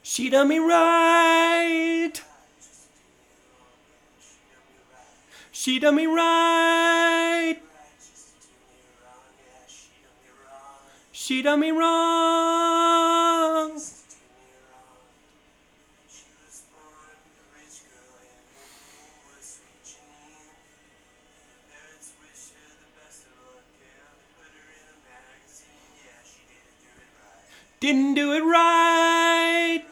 She done me right. She done me right. She done me wrong. Didn't do it right.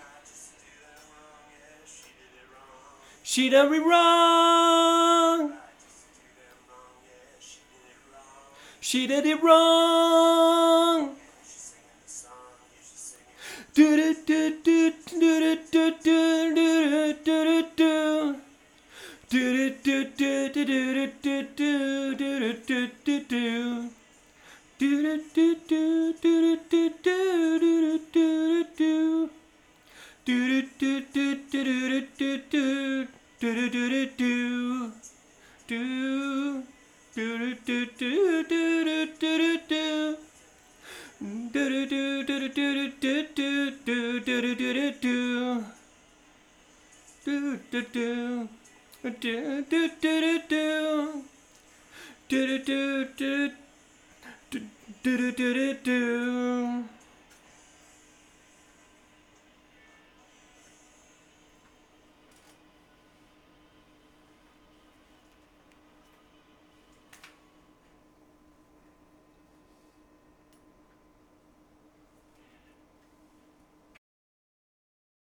She done me wrong. She did it wrong. Do do do do do do do do do do. Do do do do do do do do do do do. Do do do do do do do do do do. Do do do do do do do do do do do. Do do do do do do do do. Do do do do do do do do do do do do. Do do do. Do do do do do. Do do do do. Do do do do do.